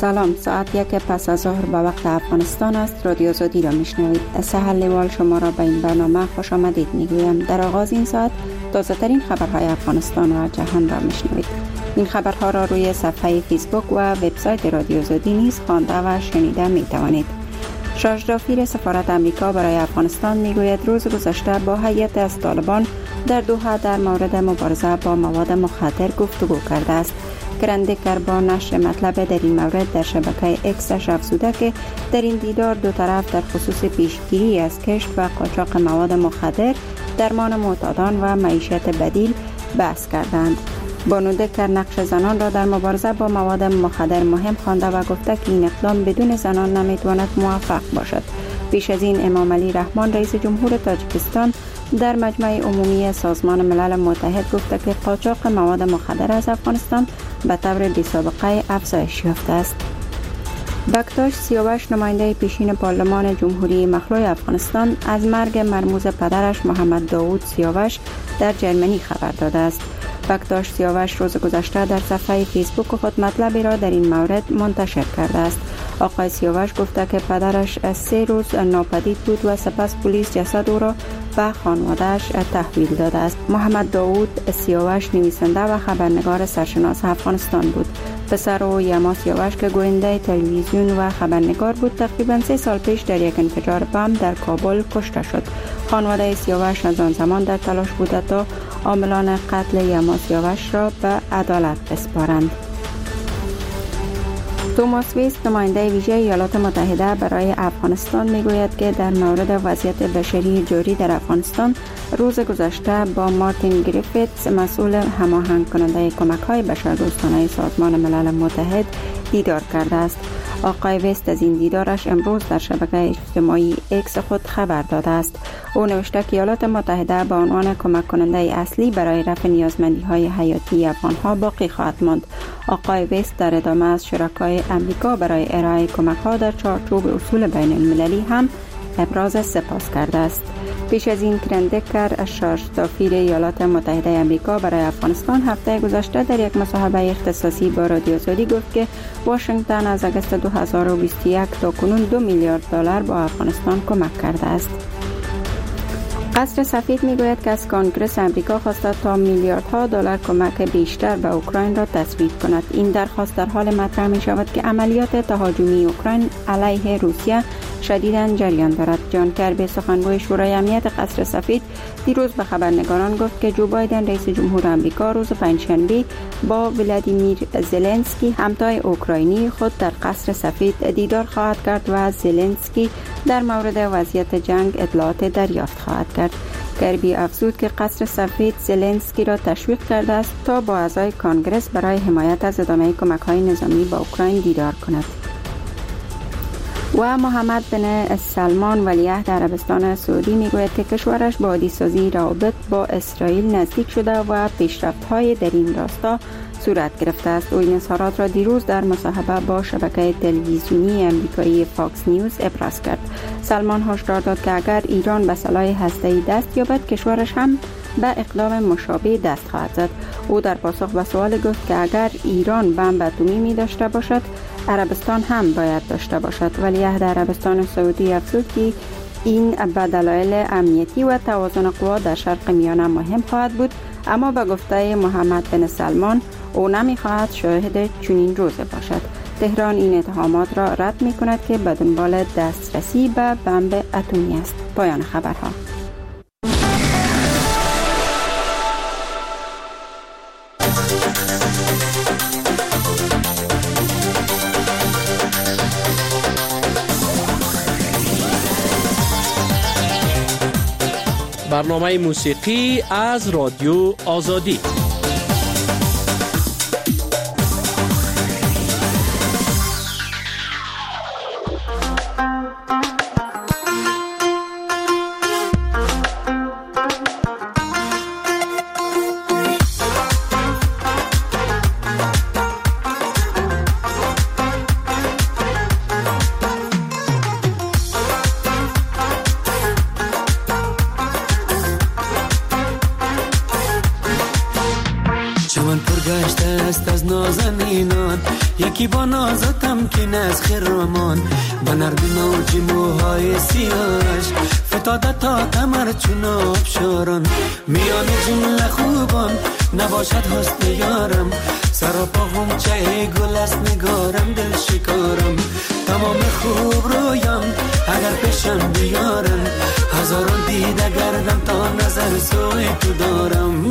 سلام، ساعت 1 پس از ظهر به وقت افغانستان است. رادیو آزادی را میشنوید. سهر لیوال شما را به این برنامه خوش آمدید میگویم. در آغاز این ساعت تازه ترین خبرهای افغانستان و جهان را میشنوید. این خبرها را روی صفحه فیسبوک و وبسایت رادیو آزادی نیز خوانده و شنیده میتوانید. شاهزادفیر سفارت امریکا برای افغانستان میگوید روز گذشته با هیئت از طالبان در دوحه در مورد مبارزه با مواد مخدر گفتگو کرده است. کرندکر با نشر مطلب در این مورد در شبکه اکسش افزوده که در این دیدار دو طرف در خصوص پیشگیری از کشت و قاچاق مواد مخدر، درمان معتادان و معیشت بدیل بحث کردند. بانو دکر نقش زنان را در مبارزه با مواد مخدر مهم خوانده و گفته که این اقدام بدون زنان نمیتواند موفق باشد. پیش از این امام علی رحمان رئیس جمهور تاجیکستان در مجمع عمومی سازمان ملل متحد گفته که قاچاق مواد مخدر از افغانستان به طور بی‌سابقه افزایش یافته است. بکتاش سیاوش نماینده پیشین پارلمان جمهوری مخلوع افغانستان از مرگ مرموز پدرش محمد داوود سیاوش در جرمنی خبر داده است. بکتاش سیاوش روز گذشته در صفحه فیسبوک خود مطلبی را در این مورد منتشر کرده است. آقای سیاوش گفته که پدرش 3 روز ناپدید بود و سپس پلیس جسد او را به خانواده‌اش تحویل داده است. محمد داوود سیاوش نویسنده و خبرنگار سرشناس افغانستان بود. پسر او یما سیاوش که گوینده تلویزیون و خبرنگار بود تقریباً 3 سال پیش در یک انفجار بم در کابل کشته شد. خانواده سیاوش از آن زمان در تلاش بوده تا عاملان قتل یما سیاوش را به عدالت بسپارند. توماس ویست نماینده ویژه ایالات متحده برای افغانستان میگوید که در مورد وضعیت بشری جاری در افغانستان روز گذشته با مارتین گریفیتس مسئول هماهنگ کننده کمک‌های بشردوستانه سازمان ملل متحد دیدار کرده است. آقای ویست از این دیدارش امروز در شبکه اجتماعی اکس خود خبر داده است. او نوشته که ایالات متحده به عنوان کمک کننده اصلی برای رفع نیازمندی‌های حیاتی افغان‌ها باقی خواهد ماند. آقای ویست در ادامه از شرکای امریکا برای ارائه کمک‌ها در چارچوب اصول بین المللی هم ابراز سپاس کرده است. پیش از این کرندکر شاهزادفیر ایالات متحده امریکا برای افغانستان هفته گذشته در یک مصاحبه اختصاصی با رادیو آزادی گفت که واشنگتن از اگست 2021 تا کنون 2 میلیارد دلار با افغانستان کمک کرده است. قصر سفید میگوید که از کنگره امریکا خواسته تا میلیاردها دلار کمک بیشتر به اوکراین را تصویب کند. این درخواست در حال مطرح می شود که عملیات تهاجمی اوکراین علیه روسیه شدیداً جریان دارد. جان کربی سخنگوی شورای امنیت قصر سفید دیروز به خبرنگاران گفت که جو بایدن رئیس جمهور امریکا روز پنجشنبه با ولادیمیر زلنسکی همتای اوکراینی خود در قصر سفید دیدار خواهد کرد و زلنسکی در مورد وضعیت جنگ اطلاعات دریافت خواهد کرد. کربی افزود که قصر سفید زلنسکی را تشویق کرده است تا با اعضای کانگرس برای حمایت از ادامه کمک‌های نظامی به اوکراین دیدار کند. و محمد بن سلمان ولیعهد عربستان سعودی میگوید که کشورش با عادی‌سازی روابط با اسرائیل نزدیک شده و پیشرفت‌های در این راستا صورت گرفته است. او این اظهارات را دیروز در مصاحبه با شبکه تلویزیونی امریکایی فاکس نیوز ابراز کرد. سلمان هشدار داد که اگر ایران به سلاح هسته‌ای دست یابد کشورش هم به اقدام مشابه دست خواهد زد. او در پاسخ به سوال گفت که اگر ایران بمب اتمی می داشته باشد عربستان هم باید داشته باشد. ولیعهد عربستان سعودی افزود که این به دلایل امنیتی و توازن قوا در شرق میانه مهم خواهد بود، اما به گفته محمد بن سلمان او نمی‌خواهد شاهد چنین روزی باشد. تهران این اتهامات را رد می‌کند که به دنبال دسترسی به بمب اتمی است. پایان خبرها. برنامه موسیقی از رادیو آزادی. گشته است از نازنینان، یکی با نازتم که از خرامان، با نرمی موج موهای سیاهش فتاده تا کمر چون آبشاران. میان جمله خوبان نباشد حسن یارم، سراپا غنچه گل است نگارم دل شکارم. تمام خوب رویم اگر پیشم بیارم، هزاران دیده گردم تا نظر سوی تو دارم.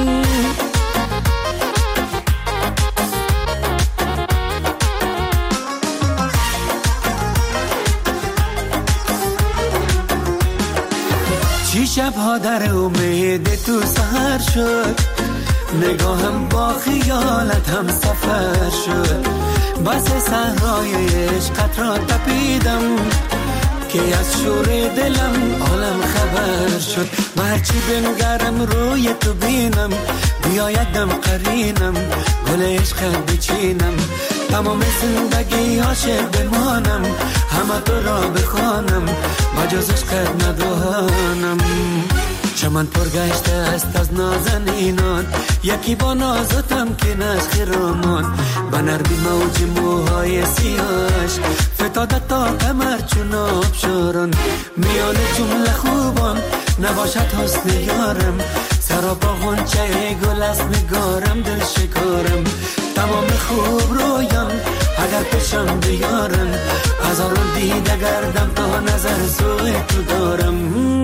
چی شبها در امید تو سهر شد، نگاهم با خیالت هم سفر شد. بس صحرای عشقت را تپیدم که از شور دلم عالم خبر شد. هرچی بنگرم روی تو بینم، بیاید دم قرینم گل عشقت بچینم. تمام زندگی عاشق بمانم، همه تو را بخوانم مجاز عشقت ندانم. چمن پر گشته است از نازنینان، یکی با نازتم که از خرامان، با نرمی موج موهای سیاهش فتاده تا کمر چون آبشاران. میان جمله خوبان نباشد حسن یارم، سراپا غنچه گل است نگارم دل شکارم. تمام خوب رویم اگر پیشم بیارم، هزاران دیده گردم تا نظر سوی تو دارم.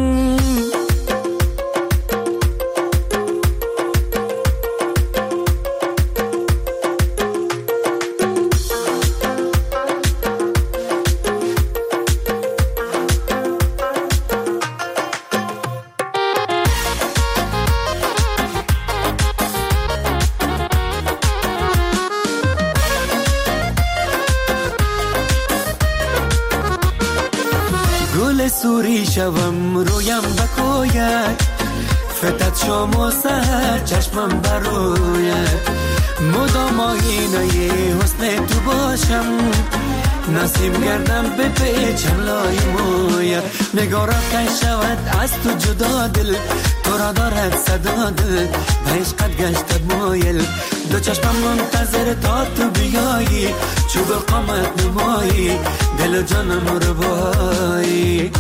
سوری شوم رویم بکوید، فتت شام و سهر چشمم بروید. مدام آینه حسن تو باشم، نسیم گردم به پیچم لای موید. نگارا کن شود از تو جدا دل، تو را دارد صدا دل به عشقت گشتد مایل. دو چشمم منتظر تا تو بیایی، چوب قامت نمایی دل و جانم رو بایی.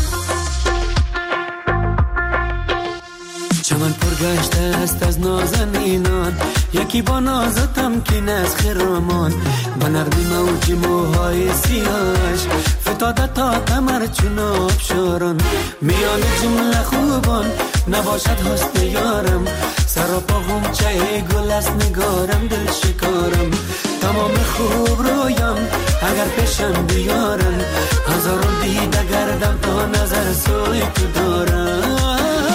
چمن پر گشته است از نازنینان، یکی با نازتم که از خرامان، با نرمی موج موهای سیاهش فتاده تا کمر چون آبشاران. میان جمله خوبان نباشد حسن یارم، سراپا غنچه گل است نگارم دل شکارم. تمام خوب رویم اگر پیشم بیارم، هزاران دیده گردم تا نظر سوی تو دارم.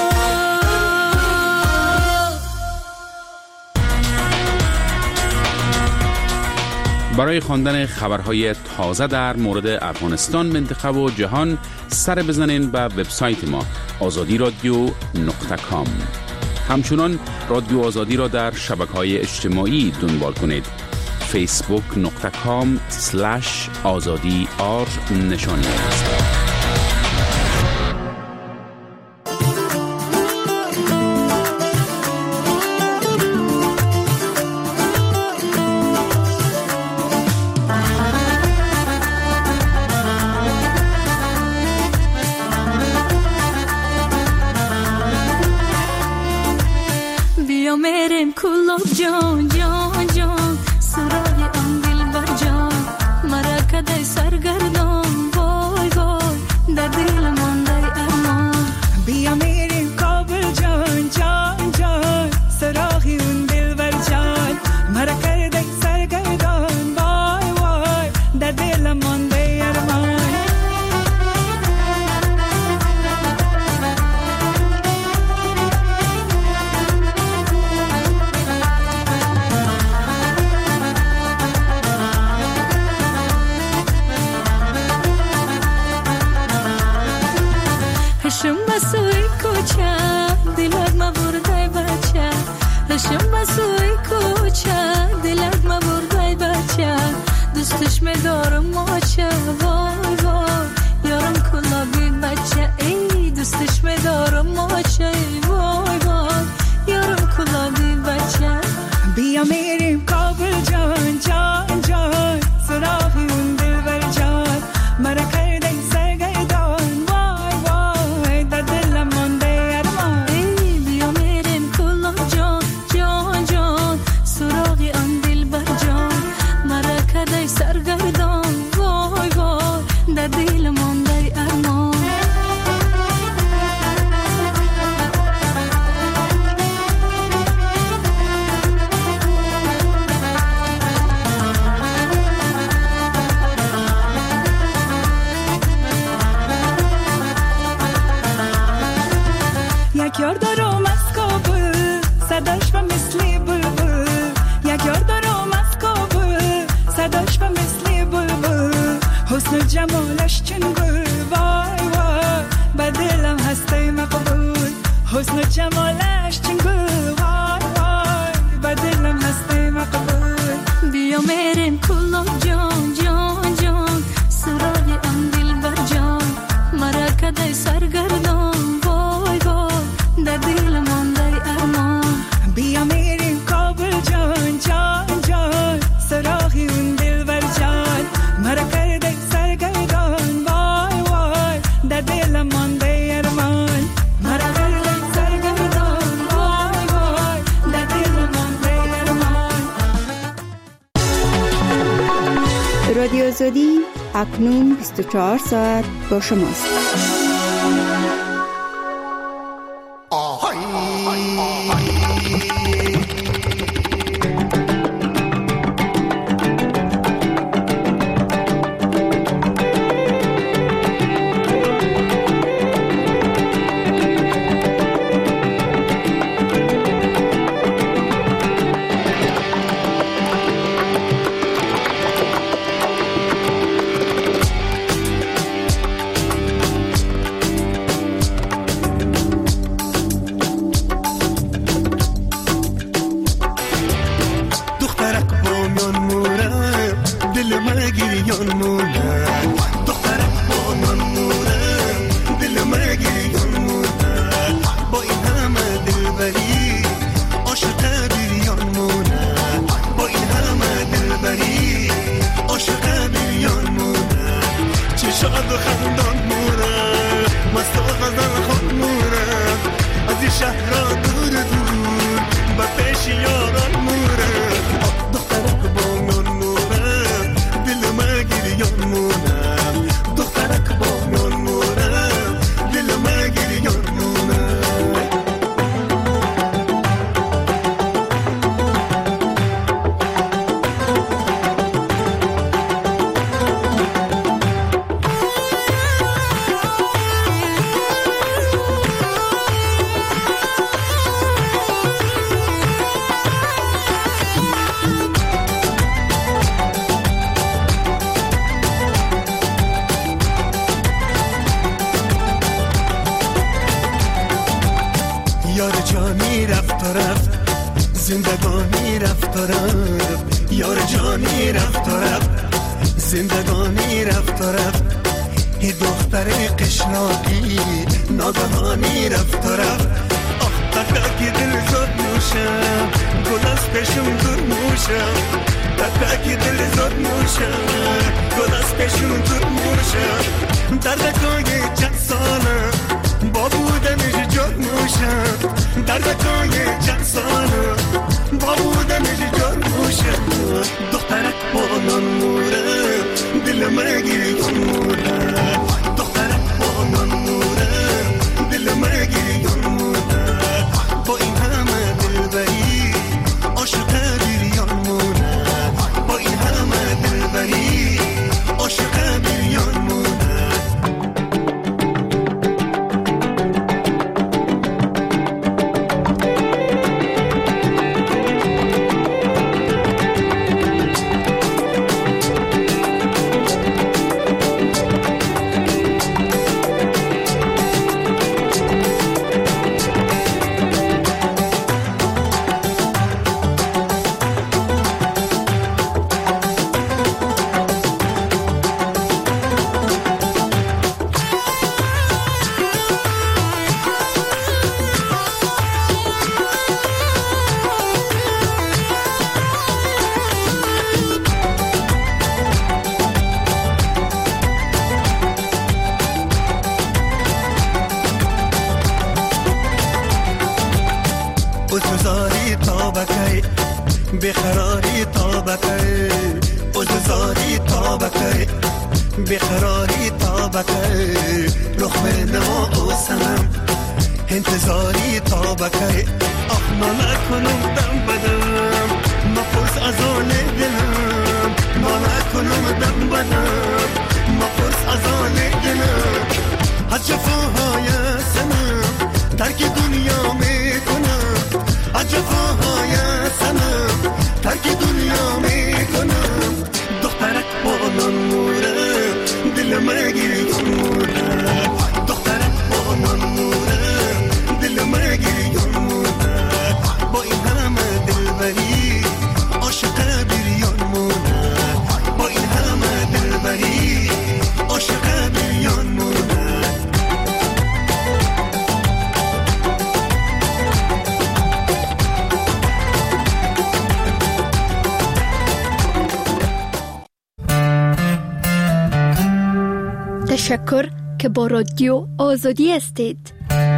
برای خواندن خبرهای تازه در مورد افغانستان، منطقه و جهان سر بزنین به وبسایت ما azadi.radio.com. همچنان رادیو آزادی را در شبکه‌های اجتماعی دنبال کنید. facebook.com/azadi_r نشانی است. جان جان جان سرای آن دل بر جان، مرا کدای سرگردان وای وای در دل مانده ارمان. بیا میریم کابل جان جان جان سرای اون دل بر جان، مرا کدای سرگردان وای وای در دل مانده ارمان. هشم بسوی کوچه دلت ما بردای بچه، هشم بسوی کوچه دلت ما بردای بچه، دوستش میدارم ماچه وای وای یارم کلا بید بچه، ای دوستش میدارم ماچه وای وای یارم کلا بید بچه. بیا میریم یک یار دارم از کابل صداش و مثل بلبل یک یار دارم از کابل صداش و مثل بلبل حسن و جمالش چون گل وای وای به دلم هسته مقبول حسن و جمالش چون گل وای وای به دلم هسته مقبول بیا میریم کلاب جان جان جان سرای ام دل بر جان مرا کدای سرگردان وای وای در دل مانده ارمان بیا میریم کابل جان جان جان سراغی اون دل بر جان مرا کرده سرگردان وای وای در دل مانده ارمان مرا کرده سرگردان وای وای در دل مانده ارمان. رادیو آزادی اکنون 24 ساعت با شماست. زندگانی رفت و رفت یار جانی رفت و رفت زندگانی رفت و رفت ای دختر قشناقی ناگهانی رفت و رفت آخ تکه دل زد نوشم گل از پشم دور موشم تکه دل زد نوشم گل از پشم دور موشم دردکای چند سالم با بودنش جد موشم دردکای چند سالم با بودنش جد موشم دخترک با نان موره دل مگی موره دخترک با نان موره دل مگی موره با این همه دلبری عاشق بیریان موره با این همه دلبری عاشق بیریان موره اززاری تابکی بخراری تابکی اززاری تابکی بخراری تابکی لخمه نما و سنم انتظاری تابکی آخ ما نکنم دم بدم ما پرس از آن دلم ما نکنم دم بدم ما پرس از آن دلم از جفاهای سنم ترک دنیا تشکر که با رادیو آزادی هستید.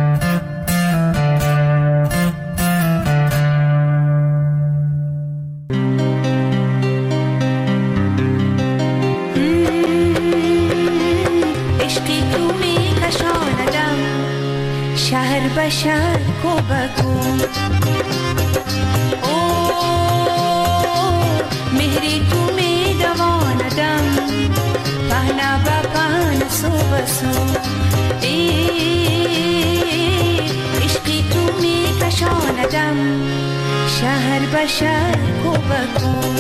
عشقی تو می کشاندم شهر به شهر کوبکو، مهری تو می دواندم پهنا با پهن سو بسو، عشقی تو می کشاندم شهر به شهر کوبکو.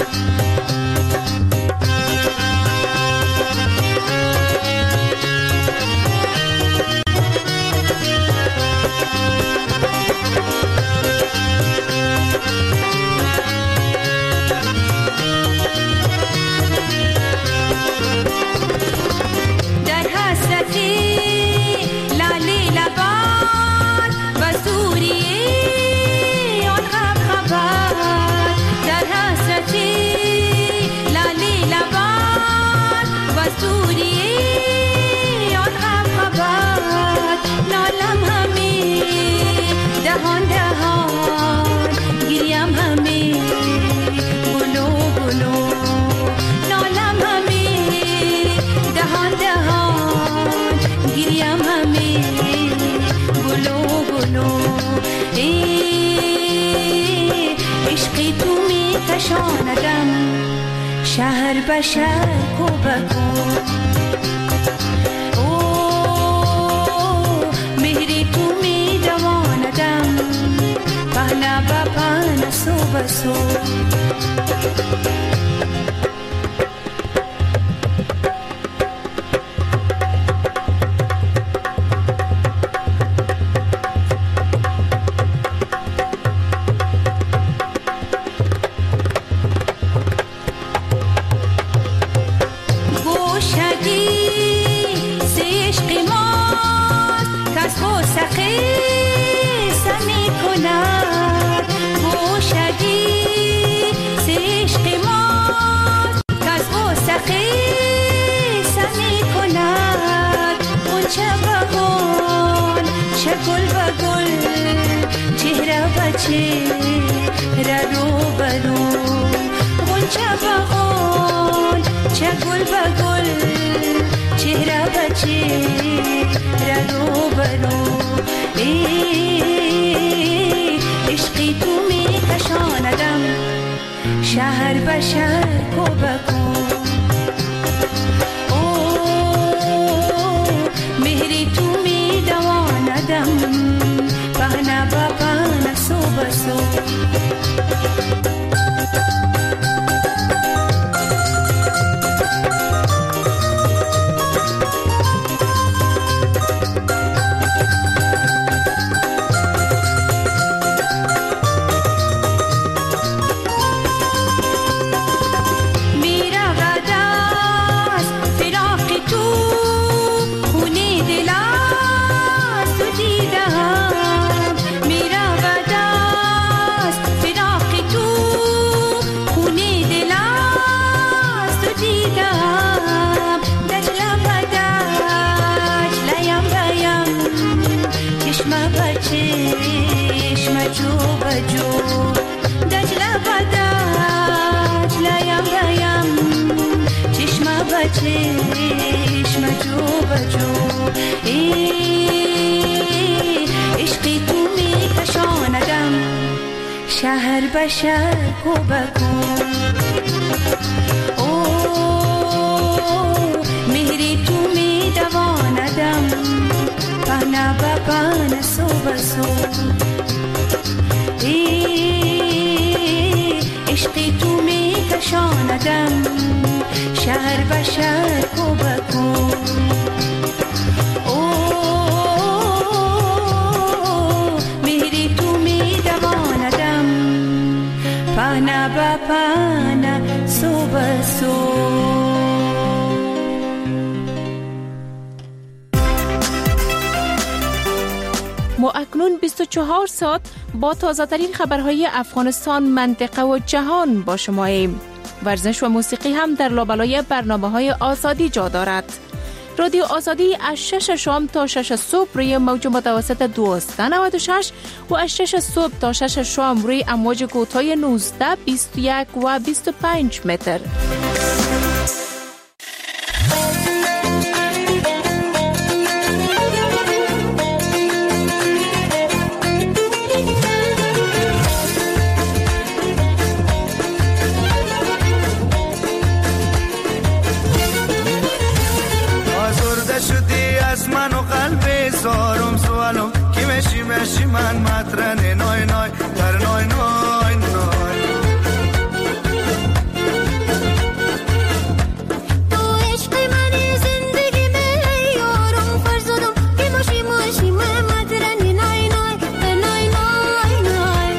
عشقی تو می کشاندم شهر به شهر کوبکو، مهری تو می دواندم پهنا با پهن سو بسو. عشقی تو می کشاندم شهر به شهر کوبکو، مهری تو می دواندم پهنا با پهن سو بسو. عشقی تو می کشاندم شهر به شهر کوبکو، مهری تو می دواندم پهنا با پهن سو بسو. عشقی تو می کشاندم شهر به شهر کوبکو، مهری تو می دواندم پهنا با پهن سو بسو. ما اکنون 24 ساعت با تازه‌ترین خبرهای افغانستان، منطقه و جهان با شماییم. ورزش و موسیقی هم در لابلای برنامه‌های آزادی جا دارد. رادیو آزادی از 6 شام تا 6 صبح روی موج متوسط 1296 و از 6 صبح تا 6 شام روی امواج کوتاه 19، 21 و 25 متر. مشی من مطرن نای نای در نای نای نای تو عشق منی زندگی می یارم فرزادم که مشی مشی من مطرن نای نای در نای نای نای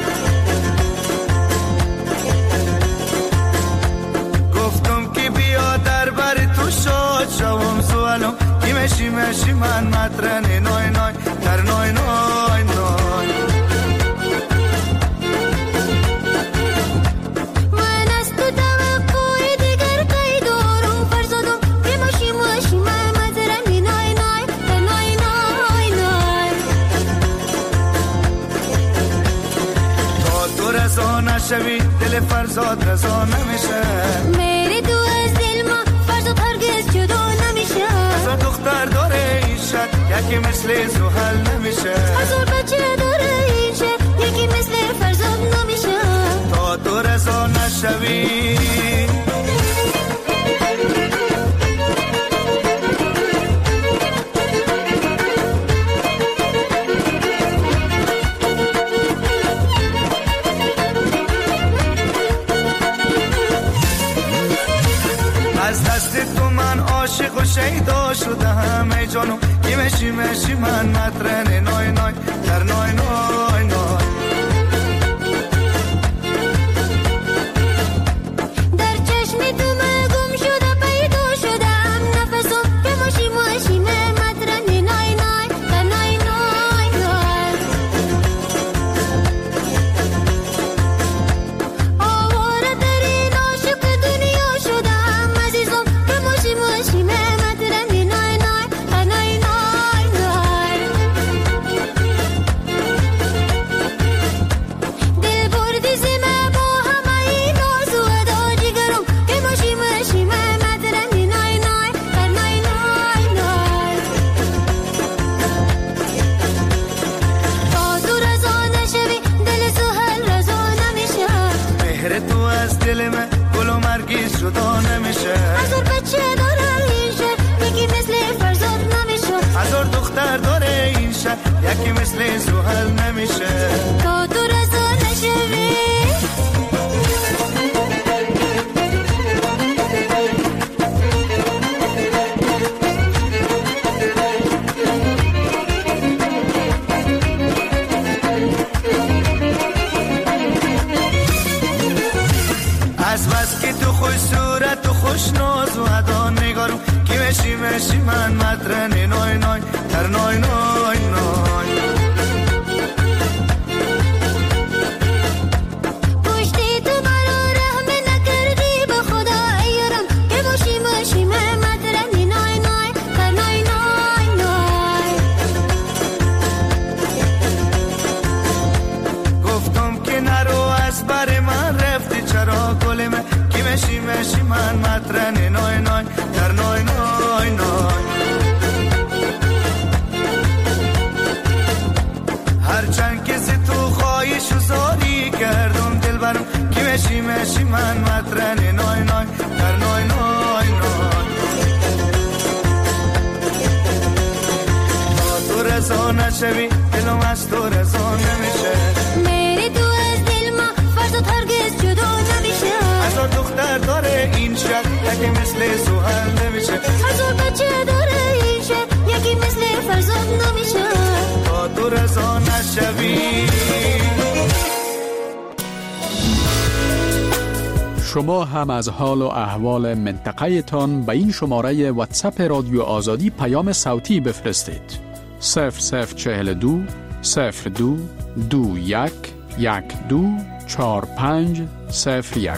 گفتم که بیا در بر تو شاد شوم سوالم که مشی مشی من مطرن نای نای در نای نای نای من از تو توقع دیگر کی دارم فرزادم که مشی مشی من مطرن نای نای در نای نای نای تا تو رضا نشوی دل فرزاد رضا نمیشه میری تو از دل ما فرزاد هرگز جدا نمیشه هزار دختر داره این شد یکی مثل زحل نمیشه هزار بچه داره این شد یکی مثل فرزاد نمیشه تا تو رضا نشوی از دست تو من عاشق و شیدا شدم ای جانو که مشی مشی من مطرن نای نای در نای نای نای در چشم تو من گم شده پیدا شدم نفسم که مشی مشی من مطرن نای نای در نای نای نای آواره در این عاشق دنیا شدم عزیزم که مشی مشی من مطرن نای نای در نای نای نای دل بردی زمه با همه این ناز و ادا جگرم که مشی مشی من مطرن نای نای در نای نای نای تا تو رضا نشوی دل سهل رضا نمیشه مهر تو از دل من گل و مرگیز جدا نمیشه هزار بچه داره این شهر یکی مثل فرزاد نمیشه هزار دختر داره این شهر یکی مثل زحل نمیشه تا تو رضا نشوی از بس که تو خوش صورت و خوش ناز و ادا نگارم که مشی مشی من مطرن نای نای در نای نای نای پشتی تو مرا رحم نکردی به خدا ایارم که مشی مشی من مطرن نای نای در نای نای نای گفتم که نرو از بر من رفتی چرا گل من که مشی مشی من مطرن نای نای در نای نای نای هرچند که ز تو خواهش و زاری کردم دل برم که مشی مشی من مطرن نای نای در نای نای نای تا تو رضا نشوی دلم از تو رضا نمیشه میری تو از دل ما فرزاد هرگز جدا نمیشه هزار دختر داره این شهر یکی مثل زحل نمیشه هزار بچه داره این شهر یکی مثل فرزاد نمیشه تا تو رضا نشوی شما هم از حال و احوال منطقه تان به این شماره واتساپ رادیو آزادی پیام صوتی بفرستید. 0042 02 21 12 45 01.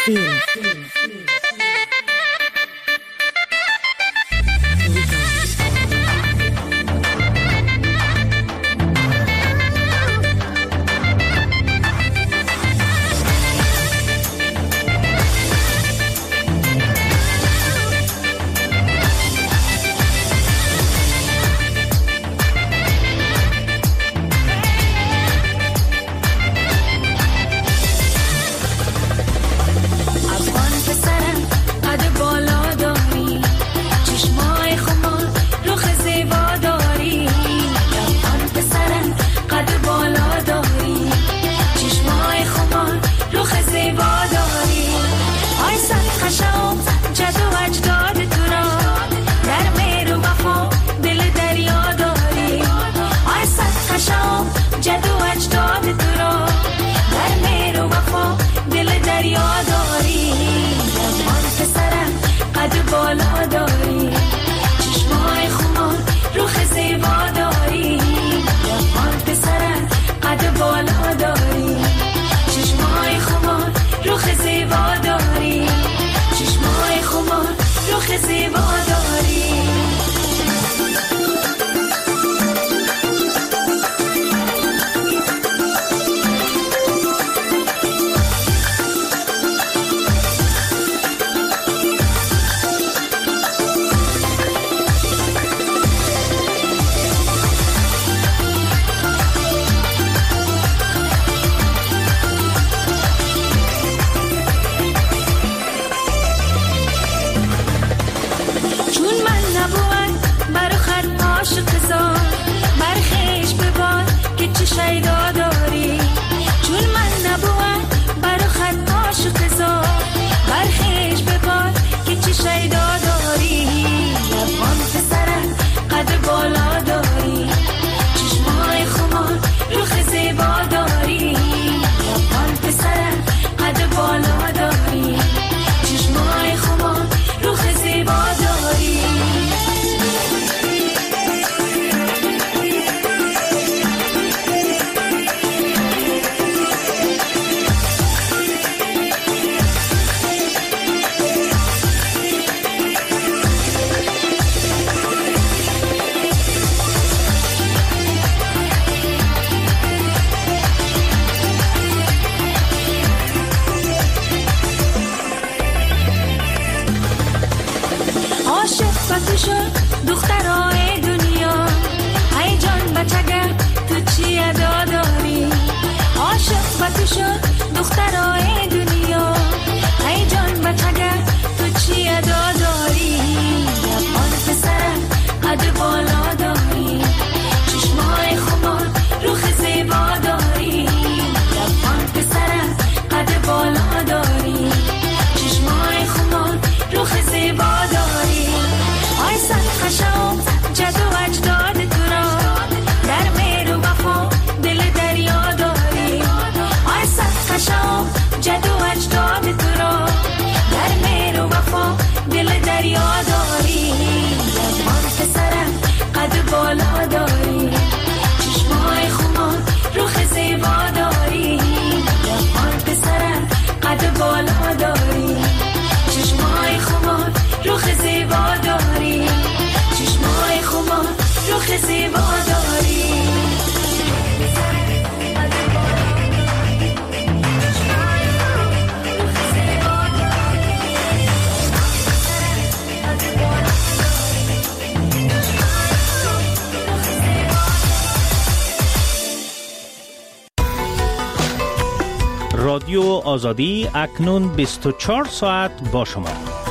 رادیو آزادی اکنون 24 ساعت با شما.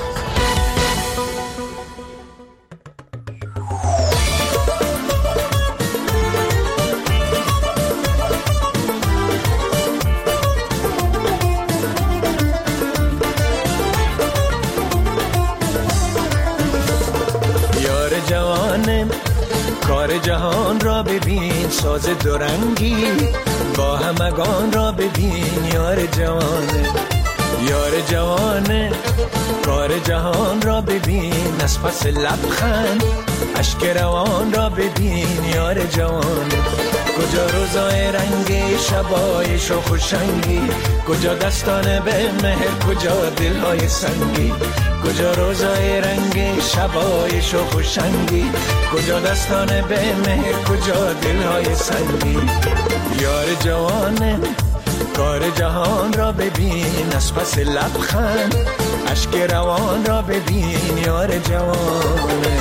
یار جوانم کار جهان را ببین، ساز دورنگی با همگان را ببین. یار جوانم یار جوانه کار جهان را ببین، از پس لبخند اشک روان را ببین. یار جوانه کجا روزای رنگی، شبای شوخ و شنگی، کجا دستان به مهر، کجا دلهای سنگی. کجا روزای رنگی، شبای شوخ و شنگی، کجا دستان به مهر، کجا دلهای سنگی. یار جوانه کار جهان را ببین، از پس لبخند اشک روان را ببین. یار جوانه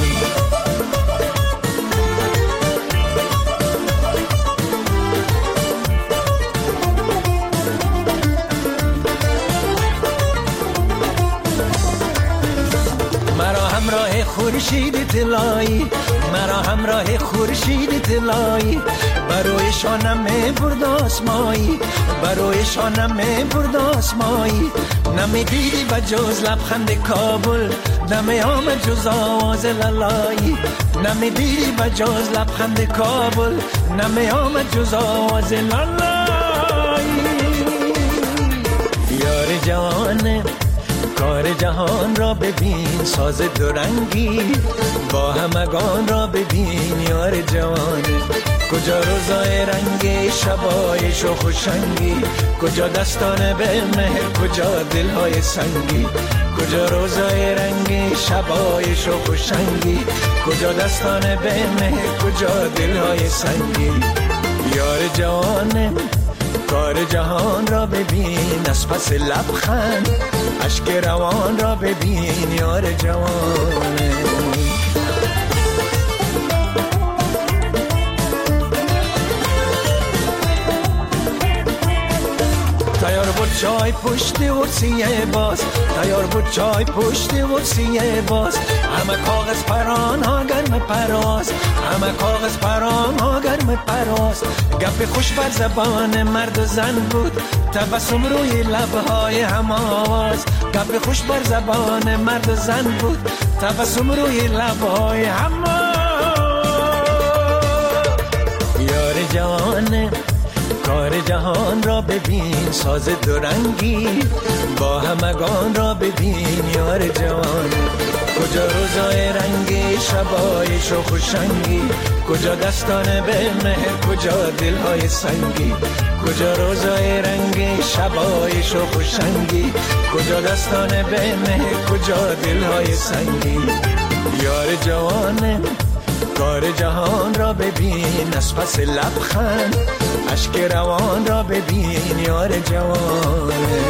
همراه خورشید طلایی، مرا همراه خورشید طلایی، بروی شانم برد آسمایی، بروی شانم برد آسمایی. نمی دیدی و جز لبخند کابل، نمی آمد جز آواز لالایی. نمی دیدی و جز لبخند کابل، نمی آمد جز آواز لالایی. یار جوانه کار جهان را ببین، ساز دورنگی با همگان را ببین. یار جوانه کجا روزای رنگی، شبای شوخ و شنگی، کجا دستان به مهر، کجا دلهای سنگی. کجا روزای رنگی، شبای شوخ و شنگی، کجا دستان به مهر، کجا دلهای سنگی. یار جوانه کار جهان را ببین، از پس لبخند اشک روان را ببین. یار جوانه تیار بود چای پشت ورسیه باز، تیار بود چای پشت ورسیه باز. همه کاغذ پران ها گرم پرواز، همه کاغذ پران ها گرم پرواز. گپ خوش بر زبان مرد و زن بود، تبسم روی لبهای هم آواز. گپ خوش بر زبان مرد و زن بود، تبسم روی لبهای هم آواز. یار جوانه کار جهان را ببین، ساز دورنگی با همگان را ببین. یار جوانه کجا روزای رنگی، شبای شوخ و شنگی، کجا دستان به مهر، کجا دلهای سنگی. کجا روزای رنگی، شبای شوخ و شنگی، کجا دستان به مهر، کجا دلهای سنگی. یار جوانه کار جهان را ببین، از پس لبخند اشک روان را ببین. یار جوانه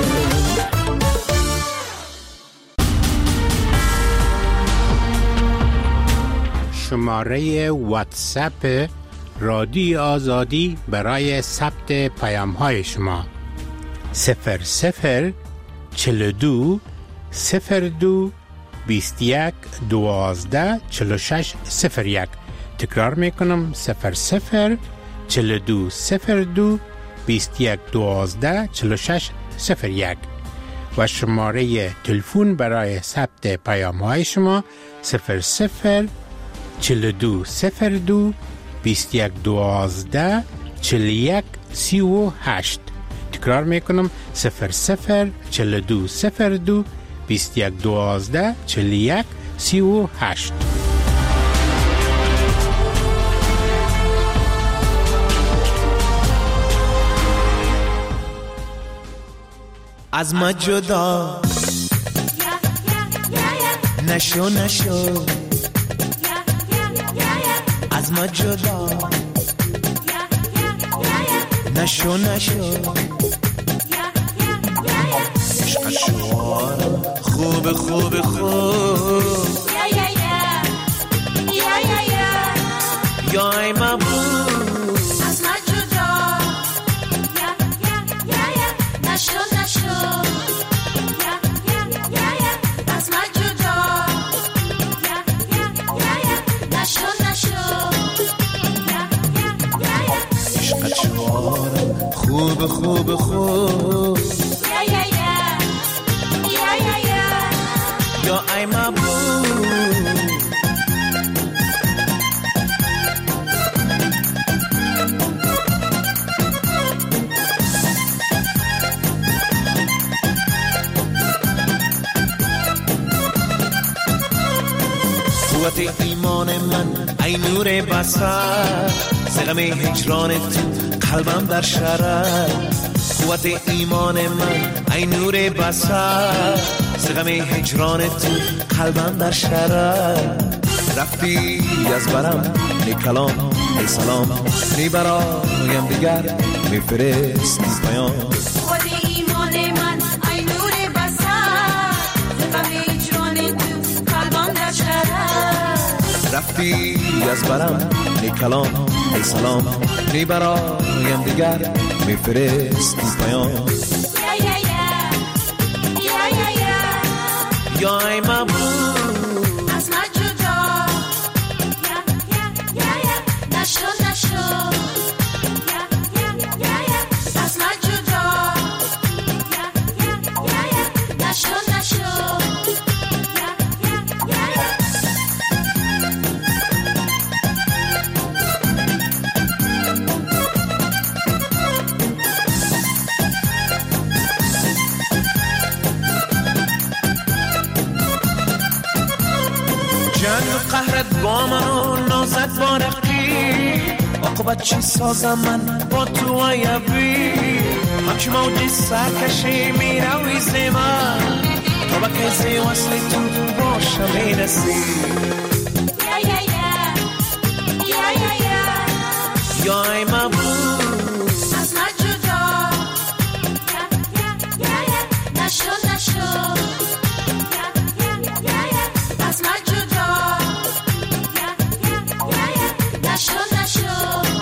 شماره واتساپ رادیو آزادی برای ثبت پیام‌های شما 00 42 02 21 12 46 01. تکرار میکنم 00 42 02 21 12 46 01 و شماره تلفن برای ثبت پیام‌های شما 00 42 02 21 12 41 38. تکرار میکنم 00 42 02 21 12 41 38. از ما جدا نشو نشو، از ما جدا نشو نشو. عشق شوار خوب خوب خوب یا ای محبوب، از من جدا نشو نشو، از من جدا نشو نشو. عشق شوار خوب خوب خوب یا ای محبوب. قوت ایمان من ای نور بصر، زغم هجران تو قلبم در شرر. قوت ایمان من ای نور بصر، زغم هجران تو قلبم در شرر. رفتی از برم نی کلام ای سلام، نی برایم دیگر میفرستی پیام. قوت ایمان من ای نور بصر، زغم هجران تو قلبم در شرر. رفتی از برم نی کلام ای سلام، نی برایم دیگر میفرستی پیام. یا ای محبوب از من جدا، نشو نشو، از من جدا، نشو نشو. جنگ و قهرت با من و نازت با رقیب، عاقبت چی سازم من با تو و یبی. همچی موجی سرکشی میروی زی من، تا بکی زی وصلی تو باشم میرسی. یا ای محبوب از من جدا، نشو نشو، از من جدا، نشو نشو.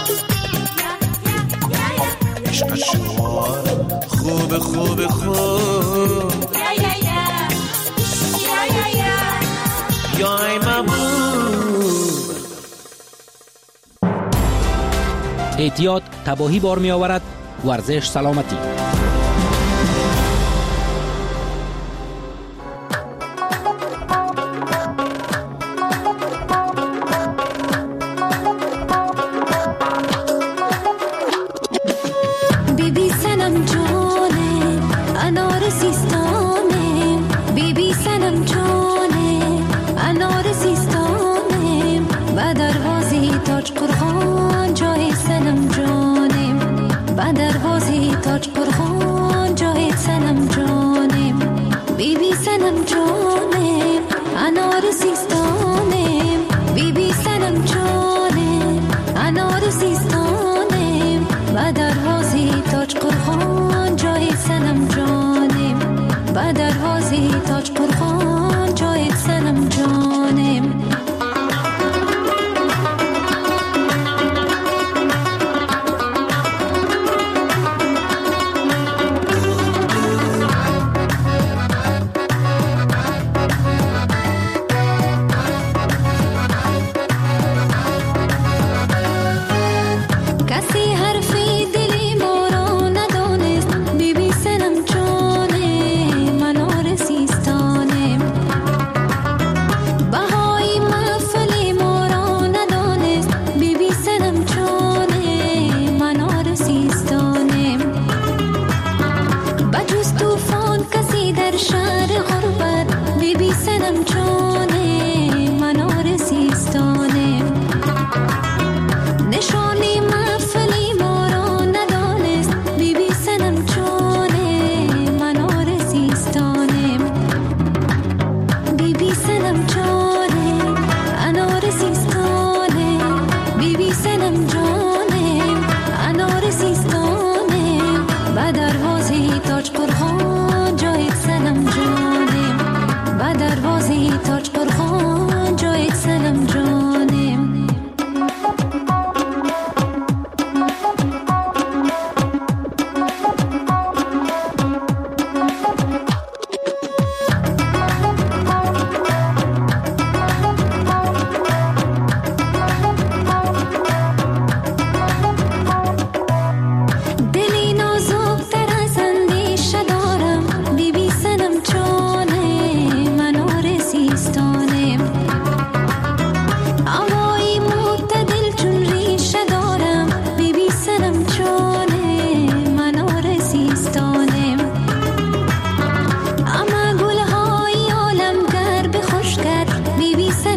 عشق شوار خوب خوب خوب، یا ای محبوب. اعتیاد تباهی بار می آورد، ورزش سلامتی. بیبی سنم جانه انار سیستانه، بیبی سنم جانه انار سیستانه، با دروازی تاج قرخان جای سنم جانه، با دروازی تاج قرخان جای سنم جانه. بیبی سنم جانه انار سیستانه، بیبی سنم جانه انار سیستانه، با دروازی تاج قرخان جای سنم جانه، با دروازی تاج قرخان جای سنم جانه.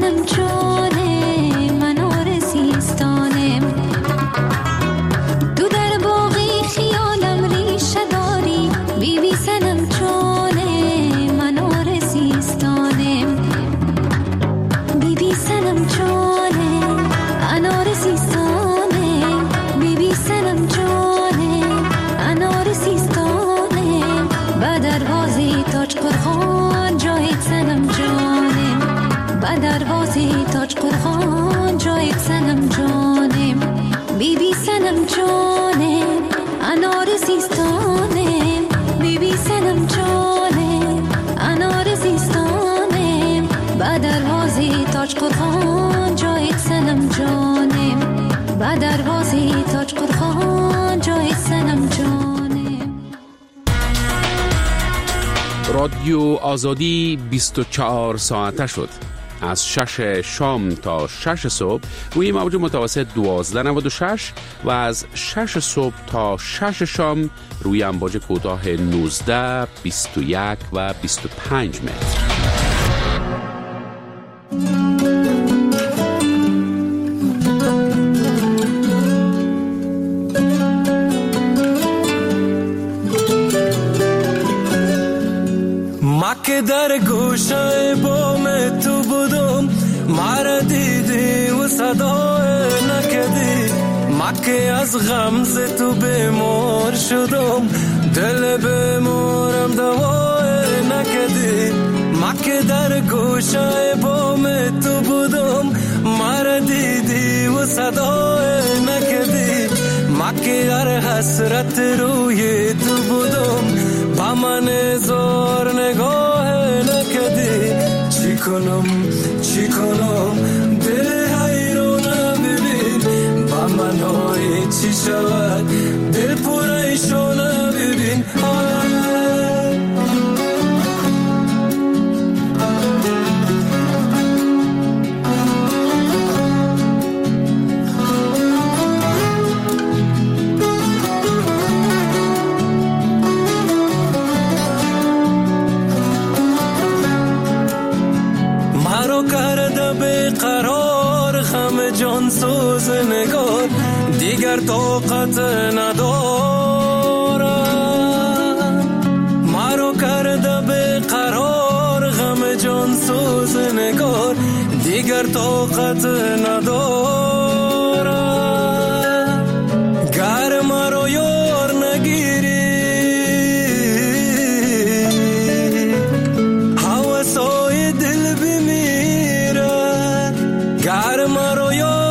سنم جانه منار سیستانم تو در باغی خیالم ریشه داری بی بی سنم جانه منار سیستانم بی بی سنم جانه انار سیستانم بی بی سنم جانه انار سیستانم با دروازه تاج قرخان جای سنم جانم با دروازه تاج قرخان جای سنم جانم بی بی سنم جانم انار سیستانم بی بی سنم جانم انار سیستانم با دروازه تاج قرخان جای سنم جانم با دروازه تاج قرخان جای سنم جانم. رادیو آزادی 24 ساعته شد. از 6 شام تا 6 صبح روی موج متوسط 1296 و از 6 صبح تا 6 شام روی امواج کوتاه 19، 21 و 25 متر. که در گوشه بام تو بودم مرا دیدی و صدای نکدی مکه از غمز تو بیمار شدم دل بیمارم دوای نکدی مکه در گوشه بام تو بودم مرا دیدی و صدای نکدی مکه در حسرت روی تو بودم با من زار نگاه نکدی چی کنم دل حیرانم ببین با من های چی شود دل پریشانم ببین جان سوز نگار دیگر طاقت ندارم مرا کرده به قرار غم جان سوز نگار دیگر طاقت ندارم گر مرا یار نگیری هوسای دل بمیره گر مرا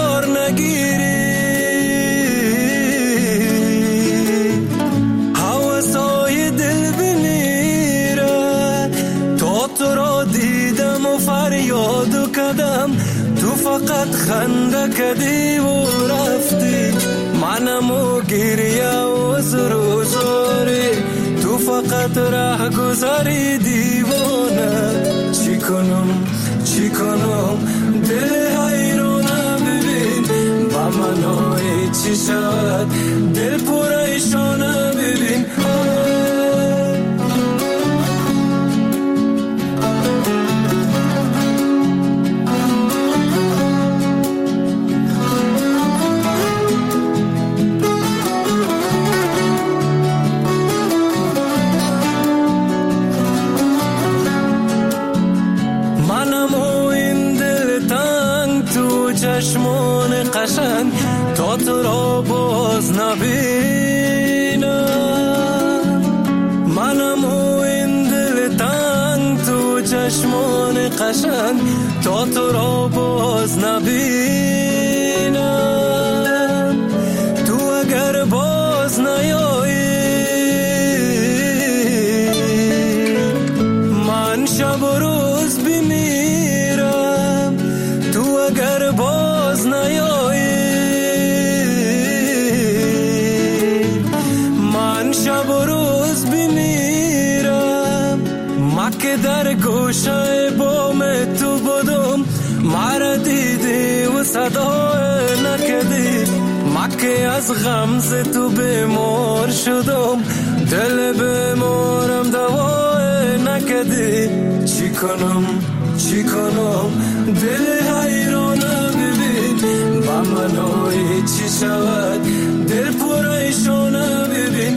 تو فقط خنده کدی و رفتی منمو گریه و زرو زاری تو فقط ره گذاری دیوانه چی کنم دل حیرانه ببین با منای چی شد دل پریشانه ببین چشمان قشنگ تا تو را باز نبینم منم و این دل تنگ تو چشمان قشنگ تا تو را باز نبینم تو اگر باز نیایی من شب و روز بمیرم تو اگر باز نیایی من شب و روز بمیرم مکه در گوشه بام تو بودم مرا دیدی و صدای نکدی مکه از غمز تو بیمار شدم دل بیمارم دوای نکدی چی چی کنم دل حیرانه ببین با منای چی شود دل پریشانه ببین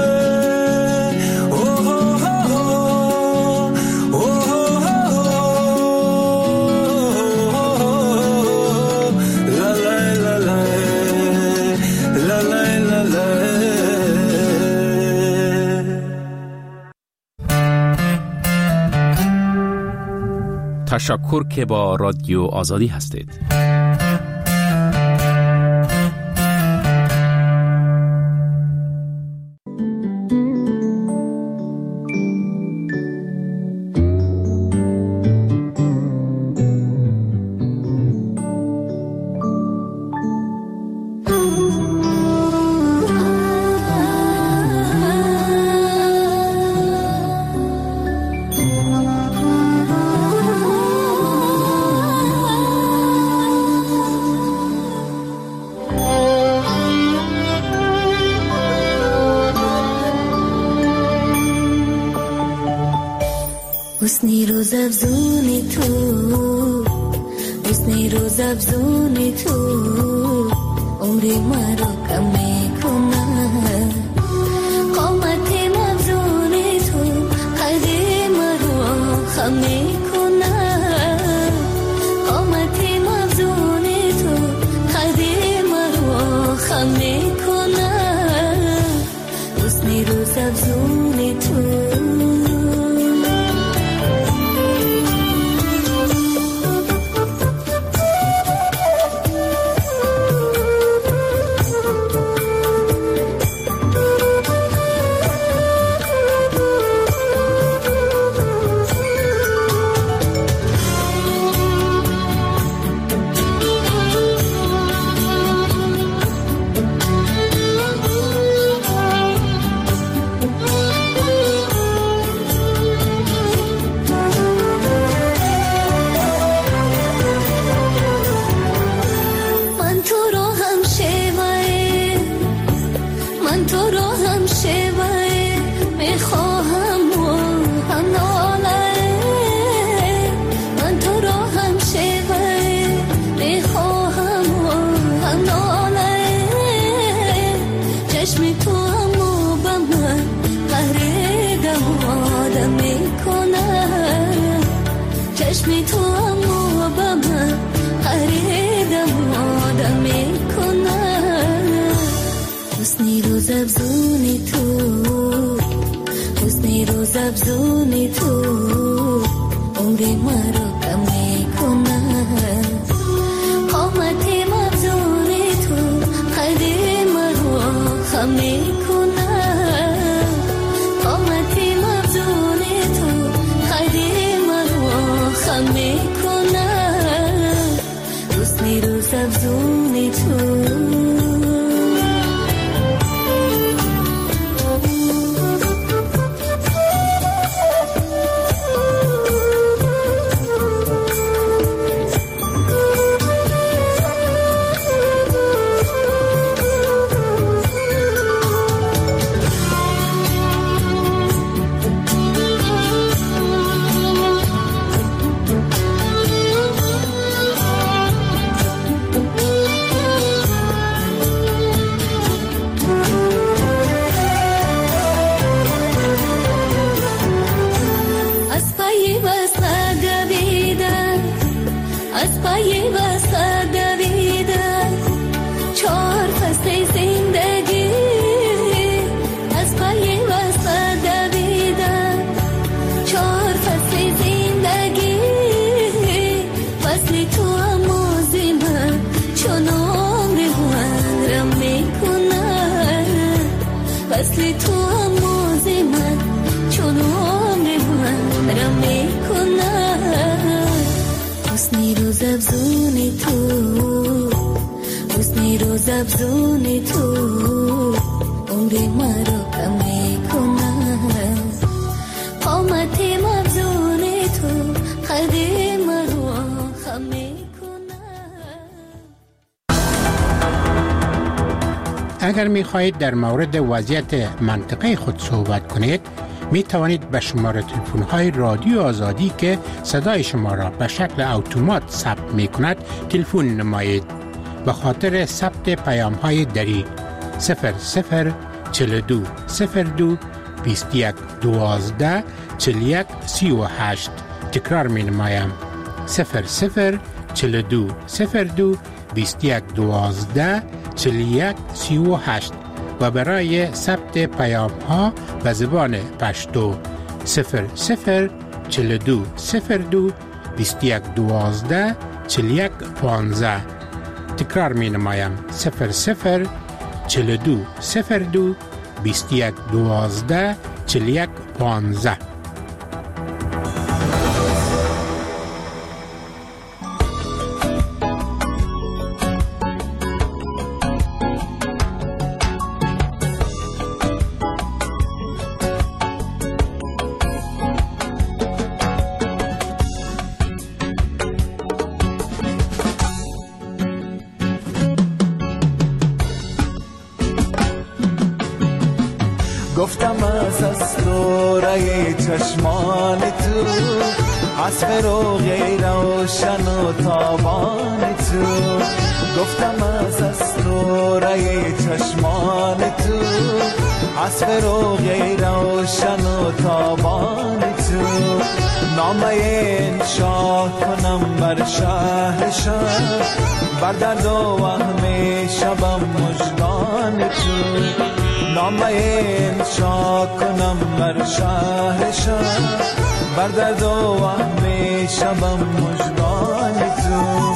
تشکر که با رادیو آزادی هستید. حسنی روز افزونی تو حسنی روز افزونی تو عمری مرا کم میکنه قامتی مفزونی تو قدی مرا خم میکنه قامتی مفزونی تو قدی مرا خم میکنه حسنی روز افزونی تو افزونی تو عمری مرا کم میکنه قامتی مفزونی تو قدی مرا خم میکنه قامتی مفزونی تو قدی مرا خم میکنه حسنی روز افزونی تو افزونی تو عمری مرا کم میکنه قامتی مفزونی تو قدی مرا خم میکنه. اگر میخواهید در مورد وضعیت منطقه خود صحبت کنید می توانید به شماره تلفن های رادیو آزادی که صدای شما را به شکل اتومات ثبت می کند تلفن نمایید. به خاطر ثبت پیام های دری 0042 02 21 12 41 38. تکرار می نمایم 0042 02 21 12 41 38 و برای ثبت پیام ها به زبان پشتو 0042 02 21 12 41 15. تکرار می نمایم 0042 02 21 12 41 15. گفتم از اسراره چشمان تو حسب رو غیر روشن و تابان تو. گفتم از اسراره چشمان تو حسب رو غیر روشن و تابان تو. نامه انشا کنم بر شهر شهر بر درد و وهم شبم مژگان تو. نامه انشا کنم بر شهر شهر بر درد و وهم شبم مژگان تو.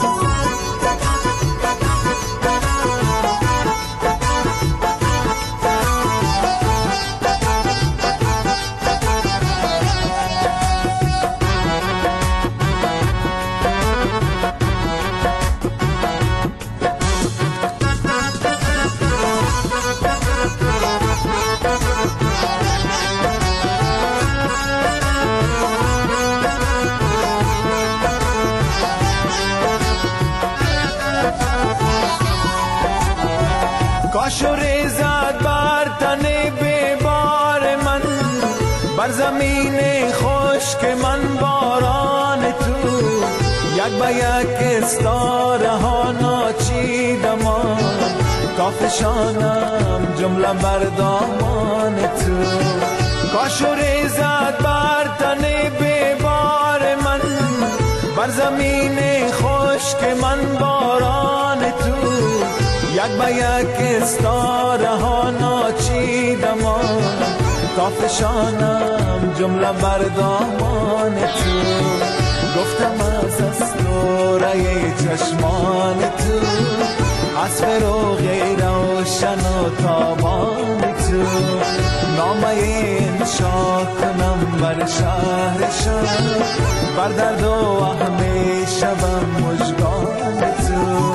کاش و ریزد بر تن بیبار من بر زمین خشک من باران تو. یک به یک استاره ها ناچیدمان تا فشانم جمله بر دامان تو. کاش و ریزد بر تن بیبار من بر زمین خشک من باران تو. یک به یک استاره ها ناچیدمان تا فشانم جمله بر دامان تو. گفتم از اسراره چشمان تو حسب رو غیر روشن و تابان تو. نامه انشا کنم بر شهر شهر بر درد و وهم شبم مژگان تو.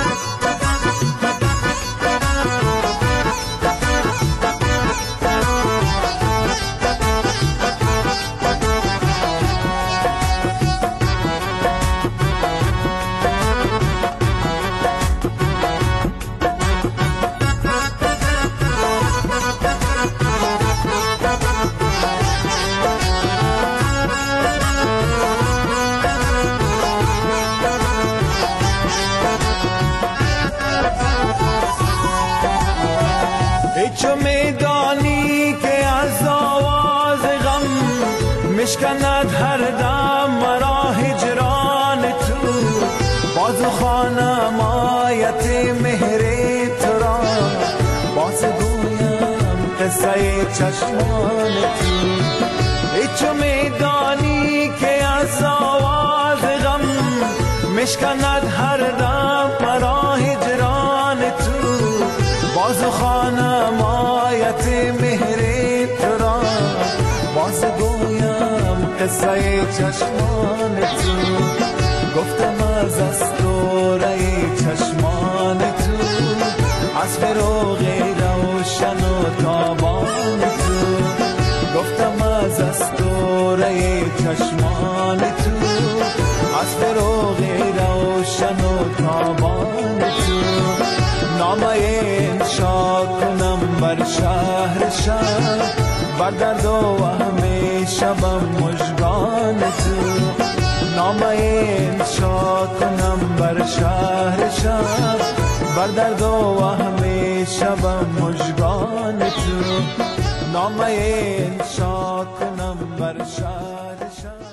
چو میدانی که از آواز غم مشکند هر دم مرا هجران تو. باز خوانم آیت مهر تو را باز گویم قصه چشمان تو. چو میدانی که از آواز غم مشکند هر دم مرا هجران تو. باز خوانم آیت مهر تو را باز گویم قصه چشمان تو. گفتم از اسراره چشمان تو حسب رو غیر روشن و تابان تو. گفتم از اسراره چشمان تو حسب رو غیر روشن و تابان تو. نامه انشا کنم بر شهر شهر بر درد و همه شبم مژگان تو نامه انشا کنم بر شهر شب بر درد و همه شبم مژگان تو نامه انشا کنم بر شهر شب.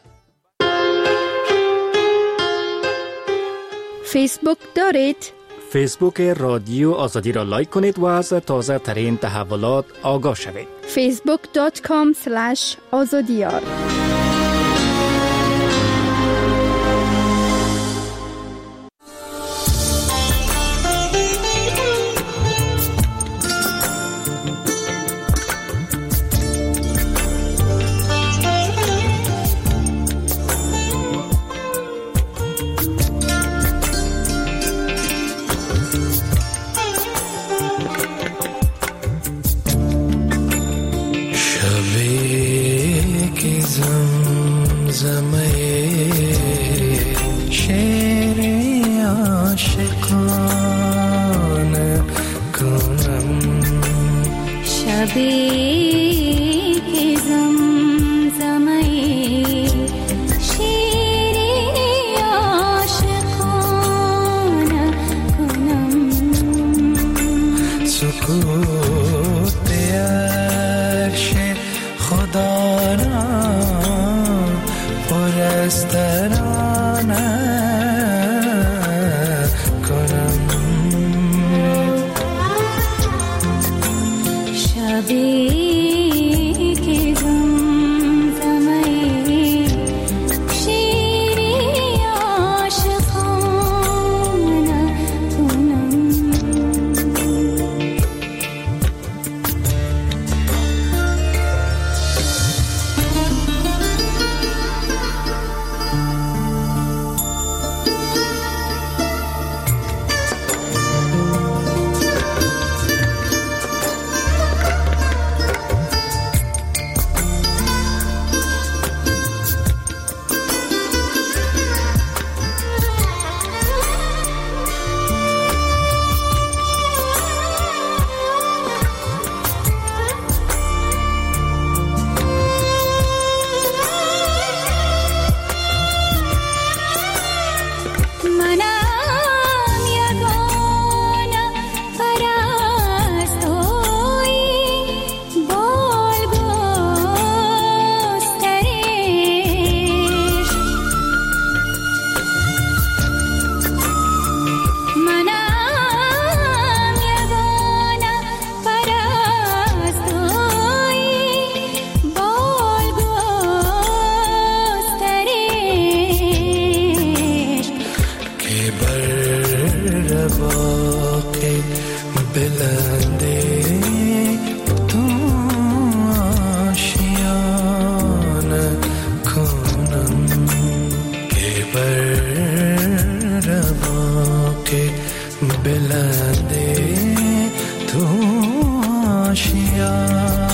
فیسبوک دارید؟ فیسبوک رادیو آزادی را لایک کنید و از تازه ترین تحولات آگاه شوید. facebook.com/azadiyar بلنده تو آشیان